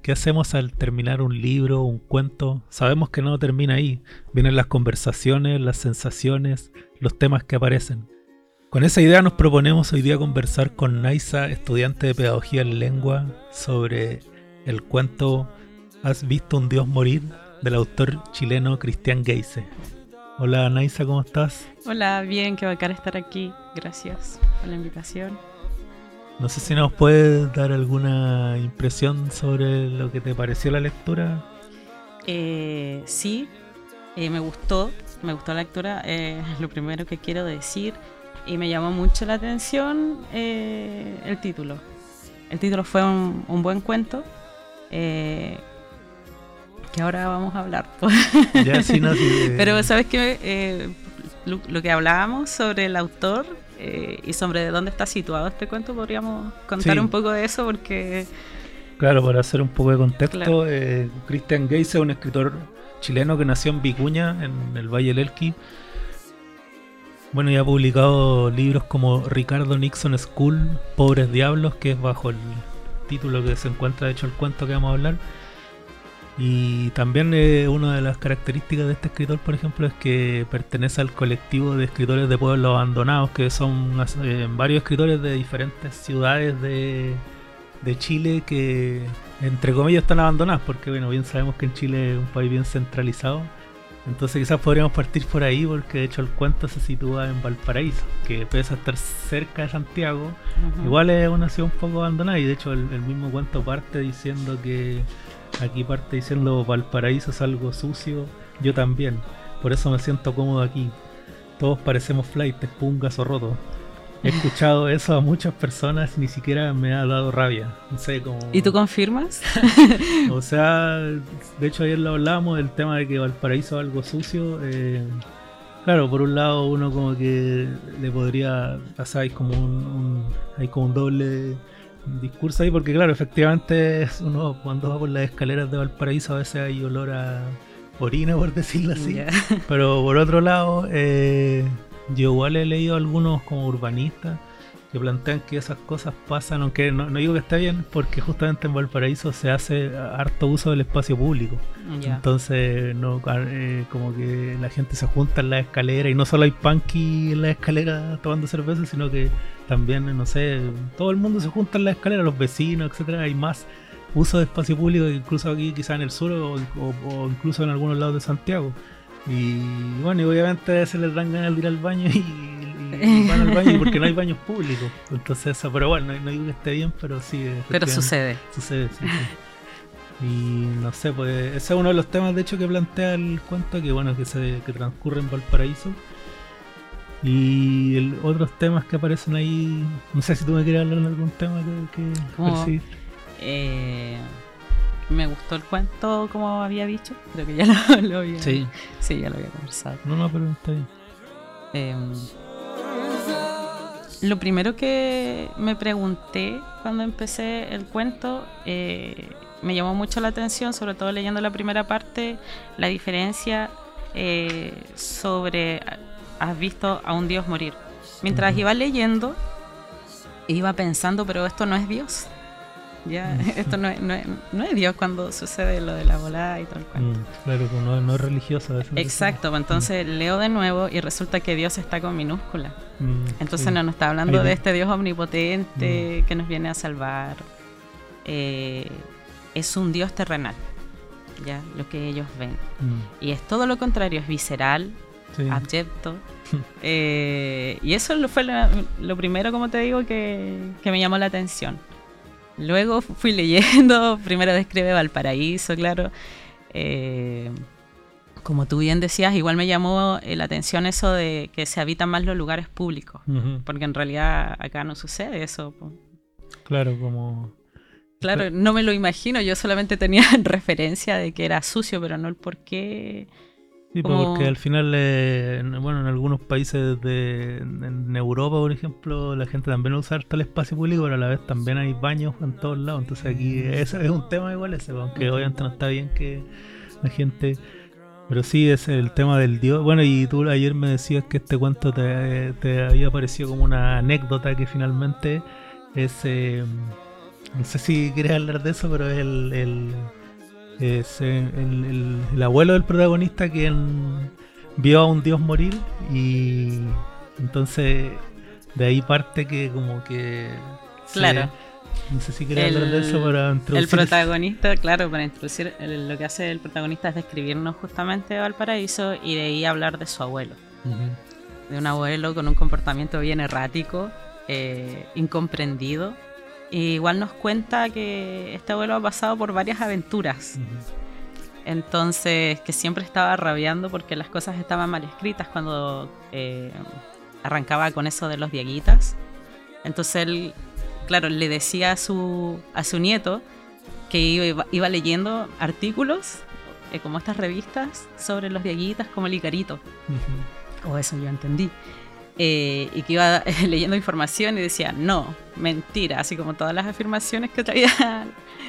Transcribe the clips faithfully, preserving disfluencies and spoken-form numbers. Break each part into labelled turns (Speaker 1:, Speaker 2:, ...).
Speaker 1: ¿Qué hacemos al terminar un libro, un cuento? Sabemos que no termina ahí. Vienen las conversaciones, las sensaciones, los temas que aparecen. Con esa idea nos proponemos hoy día conversar con Naisa, estudiante de Pedagogía en Lengua, sobre el cuento ¿Has visto un Dios morir? Del autor chileno Cristian Geise. Hola Naisa, ¿cómo estás?
Speaker 2: Hola, bien, qué bacán estar aquí. Gracias por la invitación.
Speaker 1: No sé si nos puedes dar alguna impresión sobre lo que te pareció la lectura.
Speaker 2: Eh, sí, eh, me gustó, me gustó la lectura, eh, es lo primero que quiero decir. Y me llamó mucho la atención eh, el título. El título fue un, un buen cuento. Eh, que ahora vamos a hablar.
Speaker 1: Ya, sí, no, sí, eh.
Speaker 2: Pero sabes que eh, lo, lo que hablábamos sobre el autor eh, y sobre de dónde está situado este cuento, podríamos contar
Speaker 1: Sí.
Speaker 2: un poco de eso porque...
Speaker 1: Claro, para hacer un poco de contexto,
Speaker 2: Claro.
Speaker 1: eh, Cristian Geise es un escritor chileno que nació en Vicuña, en el Valle del Elqui. Bueno, y ha publicado libros como Ricardo Nixon School, Pobres Diablos, que es bajo el título que se encuentra, de hecho, el cuento que vamos a hablar. Y también eh, una de las características de este escritor, por ejemplo, es que pertenece al colectivo de escritores de pueblos abandonados, que son eh, varios escritores de diferentes ciudades de, de Chile que, entre comillas, están abandonadas, porque bueno, bien sabemos que en Chile es un país bien centralizado. Entonces quizás podríamos partir por ahí, porque de hecho el cuento se sitúa en Valparaíso, que pese a estar cerca de Santiago,
Speaker 2: Uh-huh.
Speaker 1: igual es una ciudad un poco abandonada. Y de hecho el, el mismo cuento parte diciendo que aquí parte diciendo Valparaíso es algo sucio, yo también, por eso me siento cómodo aquí, todos parecemos flaites, pungas o rotos. He escuchado eso a muchas personas, ni siquiera me ha dado rabia, no sé, como...
Speaker 2: ¿Y tú confirmas?
Speaker 1: O sea, de hecho ayer lo hablábamos del tema de que Valparaíso es algo sucio. eh, claro, por un lado uno como que le podría, o sea, hay como un, un hay como un doble discurso ahí, porque claro, efectivamente es uno cuando va por las escaleras de Valparaíso a veces hay olor a orina, por decirlo así.
Speaker 2: Ya.
Speaker 1: Pero por otro lado, eh, yo igual he leído algunos como urbanistas que plantean que esas cosas pasan, aunque no, no digo que está bien, porque justamente en Valparaíso se hace harto uso del espacio público.
Speaker 2: Ya.
Speaker 1: Entonces, no, eh, como que la gente se junta en las escaleras y no solo hay punky en las escaleras tomando cerveza, sino que también, no sé, todo el mundo se junta en las escaleras, los vecinos, etcétera. Hay más uso de espacio público que incluso aquí, quizás en el sur o, o, o incluso en algunos lados de Santiago. Y bueno, y obviamente se les dan ganas de ir al baño y, y, y van al baño porque no hay baños públicos. Entonces eso, pero bueno, no, no digo que esté bien, pero sí.
Speaker 2: Pero sucede.
Speaker 1: Sucede, sí, sí. Y no sé, pues ese es uno de los temas de hecho que plantea el cuento, que bueno, que se que transcurre en Valparaíso. Y el, otros temas que aparecen ahí, no sé si tú me quieres hablar de algún tema que, que
Speaker 2: ¿Cómo?
Speaker 1: percibiste.
Speaker 2: Eh, me gustó el cuento, como había dicho. Creo que ya lo, lo había...
Speaker 1: Sí.
Speaker 2: Sí, ya lo había conversado.
Speaker 1: No, no, pero está bien.
Speaker 2: Eh, lo primero que me pregunté cuando empecé el cuento, eh, me llamó mucho la atención, sobre todo leyendo la primera parte, la diferencia eh, sobre has visto a un Dios morir. Mientras
Speaker 1: Uh-huh.
Speaker 2: iba leyendo, iba pensando, pero esto no es Dios. Ya,
Speaker 1: Mm.
Speaker 2: esto no es, no, es, no es Dios cuando sucede lo de la volada y todo el cuento.
Speaker 1: Mm, claro, que no, no es religioso. Eso
Speaker 2: Exacto, pues entonces
Speaker 1: mm.
Speaker 2: leo de nuevo y resulta que Dios está con minúscula.
Speaker 1: Mm,
Speaker 2: Entonces
Speaker 1: sí.
Speaker 2: no nos está hablando
Speaker 1: Ahí
Speaker 2: de
Speaker 1: de-
Speaker 2: este Dios omnipotente
Speaker 1: Mm.
Speaker 2: que nos viene a salvar. Eh, es un Dios terrenal, ya, lo que ellos ven.
Speaker 1: Mm,
Speaker 2: Y es todo lo contrario, es visceral,
Speaker 1: sí.
Speaker 2: abyecto. eh, y eso lo fue la- lo primero, como te digo, que, que me llamó la atención. Luego fui leyendo, primero describe Valparaíso, claro. Eh, como tú bien decías, igual me llamó eh, la atención eso de que se habitan más los lugares públicos,
Speaker 1: Ujú.
Speaker 2: porque en realidad acá no sucede eso. po.
Speaker 1: Claro, como...
Speaker 2: Claro, no me lo imagino, yo solamente tenía referencia de que era sucio, pero no el por qué.
Speaker 1: Sí, pues
Speaker 2: como-
Speaker 1: porque al final, eh, en- bueno, en algunos países de en Europa, por ejemplo, la gente también usa harto el espacio público, pero a la vez también hay baños en todos lados. Entonces aquí eso es un tema igual ese, pues, aunque obviamente no está bien que la gente... Pero sí, es el tema del Dios. Bueno, y tú ayer me decías que este cuento te, te había parecido como una anécdota que finalmente es... Eh, no sé si quieres hablar de eso, pero es el, el, es el, el, el abuelo del protagonista quien vio a un dios morir y entonces de ahí parte que como que...
Speaker 2: Claro.
Speaker 1: Se, no sé si quieres hablar de eso para introducir...
Speaker 2: El protagonista, claro, para introducir, el, lo que hace el protagonista es describirnos justamente Valparaíso y de ahí hablar de su abuelo. Uh-huh. De un abuelo con un comportamiento bien errático, eh, incomprendido. Y igual nos cuenta que este abuelo ha pasado por varias aventuras. Uh-huh. Entonces, que siempre estaba rabiando porque las cosas estaban mal escritas cuando eh, arrancaba con eso de los dieguitas. Entonces él, claro, le decía a su, a su nieto que iba, iba leyendo artículos, eh, como estas revistas, sobre los dieguitas como el Icarito. Uh-huh. O eso yo entendí. Eh, y que iba eh, leyendo información y decía, no, mentira, así como todas las afirmaciones que traía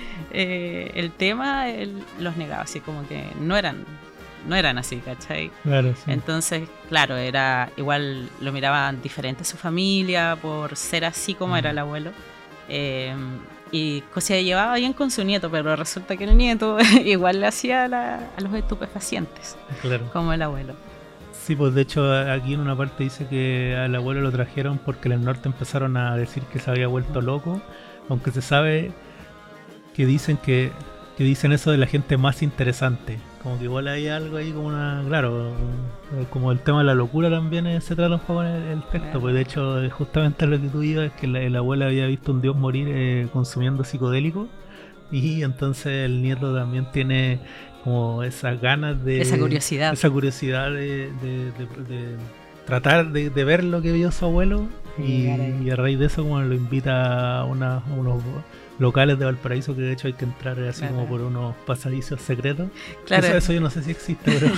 Speaker 2: eh, el tema, él los negaba, así como que no eran no eran así, ¿cachai?
Speaker 1: Claro, sí.
Speaker 2: Entonces, claro, era igual lo miraban diferente su familia por ser así como mm. era el abuelo, eh, y se llevaba bien con su nieto, pero resulta que el nieto igual le hacía la, a los estupefacientes, claro, como el abuelo.
Speaker 1: Sí, pues de hecho aquí en una parte dice que al abuelo lo trajeron porque en el norte empezaron a decir que se había vuelto loco, aunque se sabe que dicen que, que dicen eso de la gente más interesante, como que igual hay algo ahí como una, claro, como el tema de la locura también es, se trata un poco en el, el texto, claro. Pues de hecho justamente lo que tú ibas es que la, el abuelo había visto un dios morir eh, consumiendo psicodélico y entonces el nieto también tiene como esas ganas de...
Speaker 2: Esa curiosidad.
Speaker 1: Esa curiosidad de, de, de, de tratar de, de ver lo que vio su abuelo y, y a raíz de eso como lo invita a, una, a unos locales de Valparaíso que de hecho hay que entrar así claro. como por unos pasadizos secretos. Claro. Eso, eso yo no sé si existe, pero...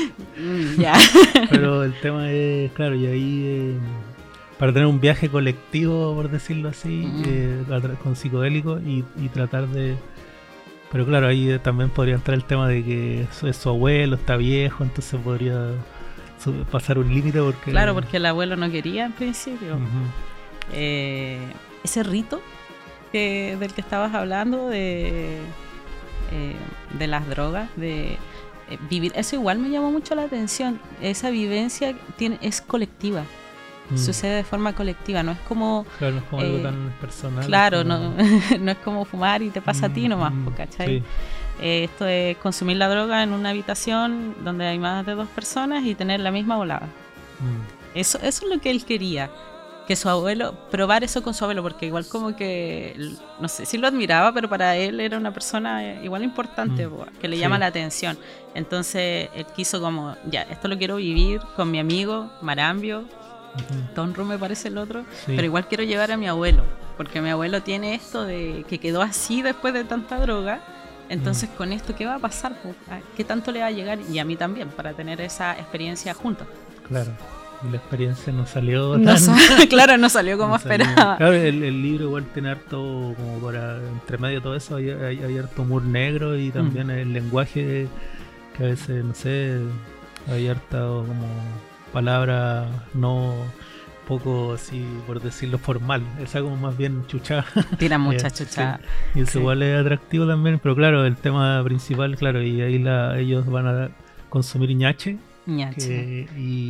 Speaker 2: ya.
Speaker 1: Pero el tema es, claro, y ahí... Eh, para tener un viaje colectivo, por decirlo así, mm. eh, con psicodélicos y, y tratar de... Pero claro, ahí también podría entrar el tema de que su, su abuelo está viejo, entonces podría su, pasar un límite porque...
Speaker 2: Claro, porque el abuelo no quería en principio. Uh-huh. Eh, ese rito que, del que estabas hablando, de, eh, de las drogas, de eh, vivir, eso igual me llamó mucho la atención. Esa vivencia tiene, es colectiva. Mm. Sucede de forma colectiva, no es como...
Speaker 1: Claro, no es como eh, algo tan personal.
Speaker 2: Claro,
Speaker 1: como...
Speaker 2: no, no es como fumar y te pasa mm, a ti nomás, mm, ¿cachai? Sí. Eh, esto es consumir la droga en una habitación donde hay más de dos personas y tener la misma volada. Mm. Eso, eso es lo que él quería, que su abuelo, probar eso con su abuelo, porque igual como que, no sé si lo admiraba, pero para él era una persona igual importante, mm. que le llama sí. la atención. Entonces él quiso como, ya, esto lo quiero vivir con mi amigo Marambio, Uh-huh. Tonro me parece el otro, sí. pero igual quiero llevar a mi abuelo, porque mi abuelo tiene esto de que quedó así después de tanta droga, entonces uh-huh. con esto, ¿qué va a pasar? ¿Qué tanto le va a llegar? Y a mí también, para tener esa experiencia juntos.
Speaker 1: Claro, y la experiencia no salió
Speaker 2: no
Speaker 1: tan...
Speaker 2: Sa- claro, no salió como no esperaba.
Speaker 1: Salió. Claro, el, el libro igual tiene harto, como para, entre medio de todo eso, hay, hay, hay harto humor negro y también uh-huh. el lenguaje que a veces, no sé, hay harto como... palabra no poco así por decirlo formal, es algo más bien chuchá.
Speaker 2: Tira mucha eh, chuchá.
Speaker 1: Sí. Y eso sí. igual es atractivo también, pero claro, el tema principal, claro, y ahí la, ellos van a consumir ñache,
Speaker 2: ñache.
Speaker 1: Que,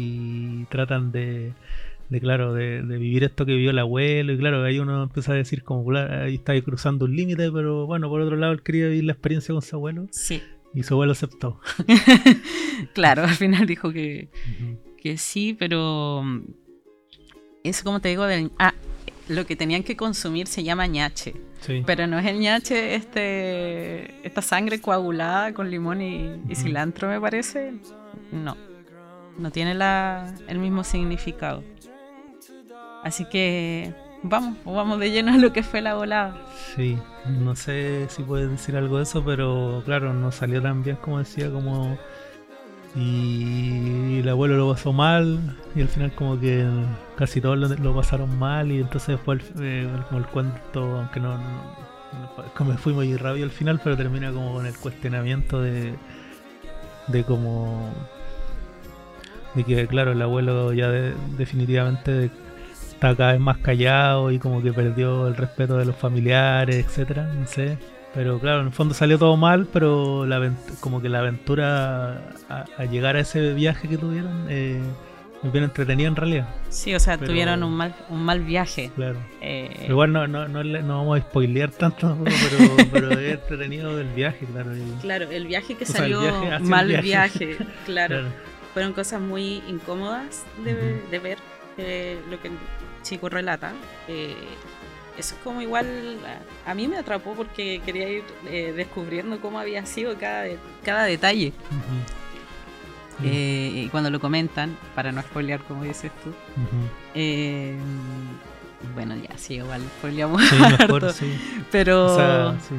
Speaker 1: y tratan de, de claro, de, de vivir esto que vivió el abuelo, y claro, ahí uno empieza a decir como, claro, ahí está ahí cruzando un límite, pero bueno, por otro lado él quería vivir la experiencia con su abuelo.
Speaker 2: Sí.
Speaker 1: Y su abuelo aceptó.
Speaker 2: Claro, al final dijo que uh-huh. que sí, pero eso como te digo, del, ah, lo que tenían que consumir se llama ñache, sí. pero no es el ñache, este, esta sangre coagulada con limón y, uh-huh. y cilantro me parece, no, no tiene la, el mismo significado. Así que vamos, vamos de lleno a lo que fue la volada.
Speaker 1: Sí, no sé si puedes decir algo de eso, pero claro, no salió tan bien como decía, como... Y el abuelo lo pasó mal y al final como que casi todos lo, lo pasaron mal y entonces después eh, como el cuento, aunque no, no, no me fui muy rabio al final, pero termina como con el cuestionamiento de de como de que claro, el abuelo ya de, definitivamente de, está cada vez más callado y como que perdió el respeto de los familiares, etcétera, no sé. Pero claro, en el fondo salió todo mal, pero la avent- como que la aventura a, a llegar a ese viaje que tuvieron, eh, muy bien entretenida en realidad.
Speaker 2: Sí, o sea,
Speaker 1: Pero-
Speaker 2: tuvieron un mal, un mal viaje.
Speaker 1: Claro.
Speaker 2: Eh,
Speaker 1: Pero igual no, no, no, le- no vamos a spoilear tanto, pero, pero es entretenido el viaje, claro. y-
Speaker 2: Claro, el viaje que
Speaker 1: O sea, el
Speaker 2: salió
Speaker 1: viaje hacia el
Speaker 2: mal
Speaker 1: viaje.
Speaker 2: viaje, claro.
Speaker 1: claro.
Speaker 2: Fueron cosas muy incómodas de,
Speaker 1: Ujú.
Speaker 2: de ver, eh, lo que el chico relata. Eh, eso es como igual, a, a mí me atrapó porque quería ir eh, descubriendo cómo había sido cada, de- cada detalle.
Speaker 1: Ujú. Sí.
Speaker 2: Eh, y cuando lo comentan, para no spoilear como dices tú,
Speaker 1: Ujú.
Speaker 2: eh, bueno, ya sí, igual spoileamos
Speaker 1: Sí, mejor,
Speaker 2: harto,
Speaker 1: sí.
Speaker 2: pero
Speaker 1: O sea, sí.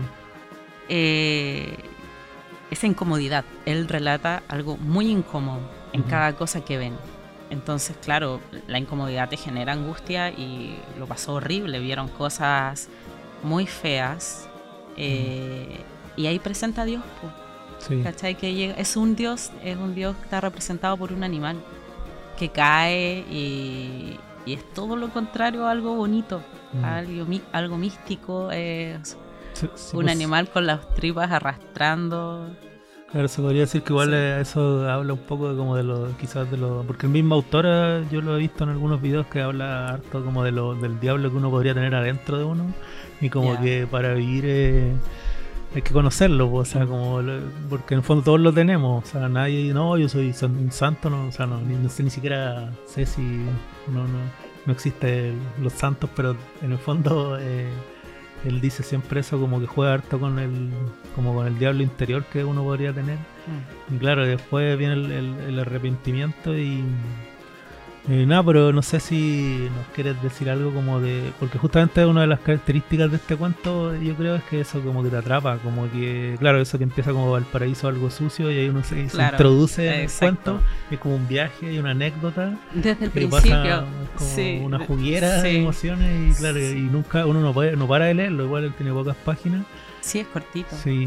Speaker 2: eh, esa incomodidad, él relata algo muy incómodo en
Speaker 1: Ujú.
Speaker 2: cada cosa que ven. Entonces, claro, la incomodidad te genera angustia y lo pasó horrible, vieron cosas muy feas, eh, y ahí presenta a Dios, pues.
Speaker 1: Sí.
Speaker 2: ¿Cachai? Que llega, es un dios, es un dios que está representado por un animal que cae y, y es todo lo contrario a algo bonito,
Speaker 1: Mm.
Speaker 2: algo, mi- algo místico, es
Speaker 1: Sí, sí,
Speaker 2: un
Speaker 1: pues,
Speaker 2: animal con las tripas arrastrando.
Speaker 1: Claro, se podría decir que igual
Speaker 2: Sí.
Speaker 1: eh, eso habla un poco de como de lo, quizás de lo, porque el mismo autor, eh, yo lo he visto en algunos videos que habla harto como de lo, del diablo que uno podría tener adentro de uno y como
Speaker 2: Ya.
Speaker 1: que para vivir eh, hay que conocerlo, po, o sea, como lo- porque en el fondo todos lo tenemos, o sea, nadie, no, yo soy san- un santo, no, o sea, no, ni, no sé, ni siquiera sé si no, no, no existen los santos, pero en el fondo eh, él dice siempre eso, como que juega harto con el, como con el diablo interior que uno podría tener.
Speaker 2: Mm.
Speaker 1: Y claro, después viene el, el- el arrepentimiento y, y nada, pero no sé si nos quieres decir algo como de... Porque justamente una de las características de este cuento, yo creo, es que eso como que te atrapa, como que, claro, eso que empieza como Valparaíso algo sucio y ahí uno se, se
Speaker 2: Claro,
Speaker 1: introduce en el
Speaker 2: exacto.
Speaker 1: cuento, es como un viaje y una anécdota.
Speaker 2: Desde el
Speaker 1: Que
Speaker 2: principio,
Speaker 1: pasa como
Speaker 2: sí,
Speaker 1: una
Speaker 2: de-
Speaker 1: juguera de
Speaker 2: sí.
Speaker 1: emociones y claro,
Speaker 2: Sí.
Speaker 1: y nunca uno no, puede, no para de leerlo, igual él tiene pocas páginas.
Speaker 2: Sí, es cortito.
Speaker 1: Sí,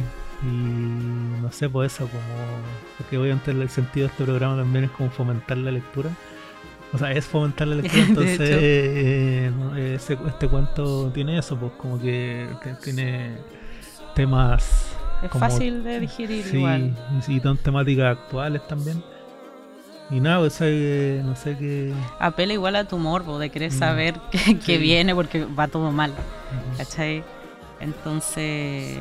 Speaker 1: y no sé, pues eso, como. Porque obviamente el sentido de este programa también es como fomentar la lectura. O sea, es fomentar la lectura,
Speaker 2: De
Speaker 1: entonces
Speaker 2: hecho.
Speaker 1: eh, no, ese- este cuento tiene eso, pues como que te- tiene temas.
Speaker 2: Es
Speaker 1: como-
Speaker 2: fácil de digerir
Speaker 1: Sí,
Speaker 2: igual.
Speaker 1: y, y son temáticas actuales también. Y nada, pues eh, no sé qué.
Speaker 2: Apela igual a tu morbo de querer
Speaker 1: Mm.
Speaker 2: saber qué, qué
Speaker 1: Sí.
Speaker 2: viene porque va todo mal.
Speaker 1: Ujú.
Speaker 2: ¿Cachai? Entonces,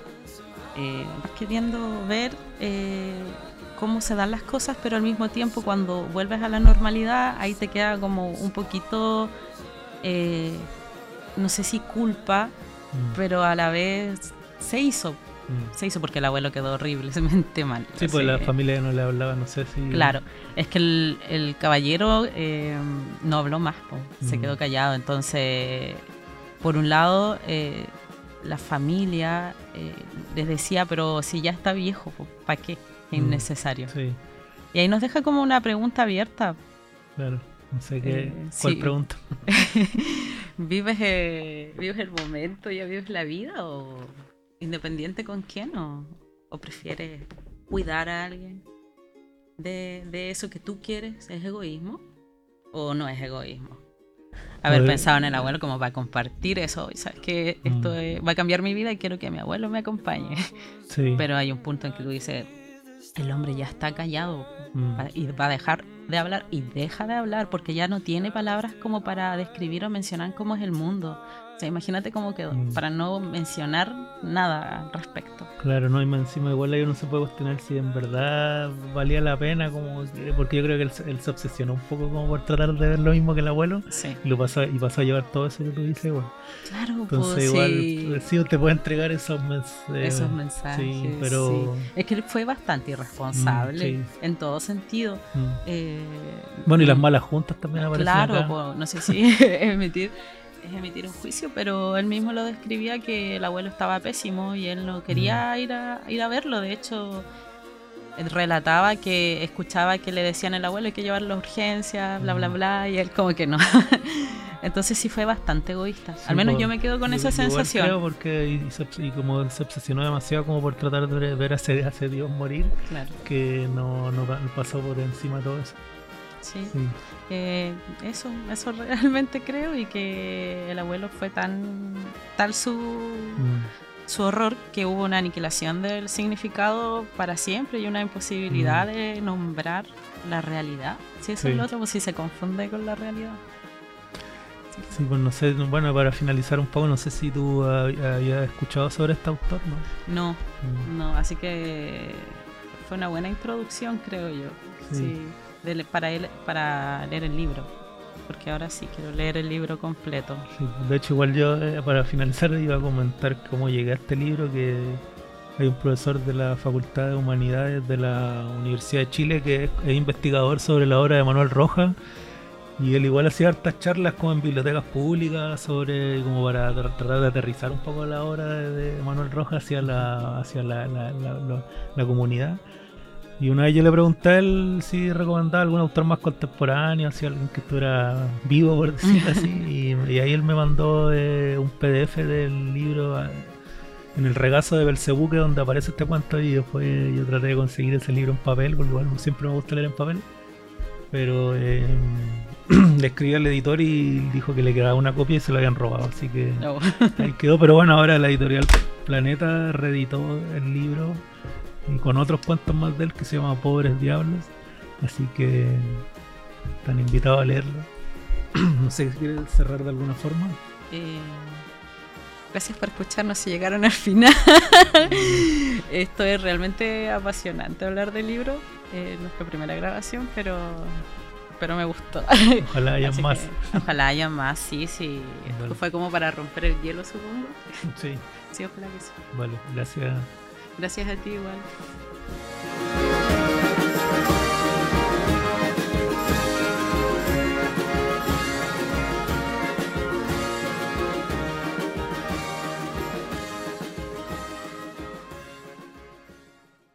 Speaker 2: eh, vas queriendo ver eh, cómo se dan las cosas, pero al mismo tiempo cuando vuelves a la normalidad, ahí te queda como un poquito, eh, no sé si culpa,
Speaker 1: Mm,
Speaker 2: pero a la vez se hizo.
Speaker 1: mm.
Speaker 2: Se hizo porque el abuelo quedó horriblemente mal.
Speaker 1: Sí, pues
Speaker 2: Así
Speaker 1: la
Speaker 2: que-
Speaker 1: familia no le hablaba, no sé si.
Speaker 2: Claro, es que el, el caballero eh, no habló más, po, se
Speaker 1: Mm.
Speaker 2: quedó callado. Entonces, por un lado, eh, la familia eh, les decía, pero si ya está viejo, ¿para qué? Es
Speaker 1: Mm.
Speaker 2: innecesario.
Speaker 1: Sí,
Speaker 2: Y ahí nos deja como una pregunta abierta.
Speaker 1: claro. No sé qué.
Speaker 2: Eh,
Speaker 1: ¿Cuál
Speaker 2: sí.
Speaker 1: pregunta?
Speaker 2: ¿Vives, eh, ¿Vives el momento, ya vives la vida? ¿O independiente con quién? ¿O, o prefieres cuidar a alguien de, de eso que tú quieres? ¿Es egoísmo? ¿O no es egoísmo? Haber
Speaker 1: Pues-
Speaker 2: pensado en el abuelo como para compartir eso. Y sabes que esto
Speaker 1: Mm.
Speaker 2: es- va a cambiar mi vida y quiero que mi abuelo me acompañe.
Speaker 1: Sí.
Speaker 2: Pero hay un punto en que tú dices, el hombre ya está callado
Speaker 1: Mm.
Speaker 2: va- y va a dejar de hablar y deja de hablar porque ya no tiene palabras como para describir o mencionar cómo es el mundo. O sea, imagínate cómo quedó,
Speaker 1: Mm.
Speaker 2: para no mencionar nada al respecto.
Speaker 1: Claro, no, y más encima igual ahí uno se puede cuestionar si en verdad valía la pena, como que- porque yo creo que él, se- él se obsesionó un poco como por tratar de ver lo mismo que el abuelo
Speaker 2: Sí.
Speaker 1: y lo pasó, y pasó a llevar todo eso que tú dices, bueno.
Speaker 2: Claro,
Speaker 1: Entonces
Speaker 2: pues,
Speaker 1: igual
Speaker 2: sí,
Speaker 1: el sí te puede entregar esos mensajes.
Speaker 2: esos mensajes.
Speaker 1: Sí, pero
Speaker 2: sí. Es que él fue bastante irresponsable
Speaker 1: Mm,
Speaker 2: en todo sentido.
Speaker 1: mm.
Speaker 2: Eh,
Speaker 1: Bueno, y las
Speaker 2: mm,
Speaker 1: malas juntas también aparecen
Speaker 2: Claro,
Speaker 1: acá.
Speaker 2: po, no sé si es emitir, es emitir un juicio, pero él mismo lo describía que el abuelo estaba pésimo y él no quería ir a ir a verlo. De hecho, él relataba que escuchaba que le decían al abuelo hay que llevarlo a urgencias, bla, bla,
Speaker 1: Mm.
Speaker 2: bla, y él como que no. Entonces sí fue bastante egoísta.
Speaker 1: Sí,
Speaker 2: Al menos
Speaker 1: pues,
Speaker 2: yo me quedo con
Speaker 1: yo-
Speaker 2: esa
Speaker 1: yo igual
Speaker 2: sensación.
Speaker 1: creo porque y, se obs- y como se obsesionó demasiado como por tratar de ver a ese, a ese Dios morir,
Speaker 2: Claro.
Speaker 1: que no, no pa- pasó por encima de todo eso.
Speaker 2: Sí.
Speaker 1: Sí.
Speaker 2: Eh, eso, eso realmente creo, y que el abuelo fue tan tal su,
Speaker 1: Mm.
Speaker 2: su horror que hubo una aniquilación del significado para siempre y una imposibilidad
Speaker 1: Mm.
Speaker 2: de nombrar la realidad. Si eso
Speaker 1: Sí.
Speaker 2: es lo otro, pues si se confunde con la realidad.
Speaker 1: Sí, pues no sé, bueno, para finalizar un poco, no sé si tú hab- habías escuchado sobre este autor, ¿no?
Speaker 2: No,
Speaker 1: Mm.
Speaker 2: no, así que fue una buena introducción, creo yo.
Speaker 1: Sí.
Speaker 2: Sí, de le- para, él, para leer el libro, porque ahora sí quiero leer el libro completo.
Speaker 1: Sí, de hecho, igual yo, eh, para finalizar, iba a comentar cómo llegué a este libro, que hay un profesor de la Facultad de Humanidades de la Universidad de Chile que es, es investigador sobre la obra de Manuel Rojas, y él igual hacía hartas charlas como en bibliotecas públicas sobre, como para tra- tratar de aterrizar un poco la obra de, de Manuel Rojas hacia la, hacia la, la, la, la- la comunidad. Y una vez yo le pregunté a él si recomendaba algún autor más contemporáneo, si alguien que estuviera vivo, por decirlo así. Y, y ahí él me mandó eh, un P D F del libro eh, en el regazo de Belcebú, que es donde aparece este cuento, y después yo traté de conseguir ese libro en papel, porque igual siempre me gusta leer en papel. Pero eh, le escribí al editor y dijo que le quedaba una copia y se lo habían robado, así que
Speaker 2: No.
Speaker 1: ahí quedó. Pero bueno, ahora la editorial Planeta reeditó el libro y con otros cuentos más de él, que se llama Pobres Diablos, así que están invitados a leerlo. No sé si quieres cerrar de alguna forma.
Speaker 2: Eh, gracias por escucharnos si llegaron al final. Esto es realmente apasionante hablar del libro. Eh, nuestra primera grabación, pero pero me gustó.
Speaker 1: Ojalá haya
Speaker 2: Así
Speaker 1: más.
Speaker 2: que, ojalá haya más, sí, sí. Esto
Speaker 1: Vale.
Speaker 2: fue como para romper el hielo, supongo.
Speaker 1: Sí,
Speaker 2: Sí, ojalá que sí.
Speaker 1: vale, gracias.
Speaker 2: Gracias a ti igual.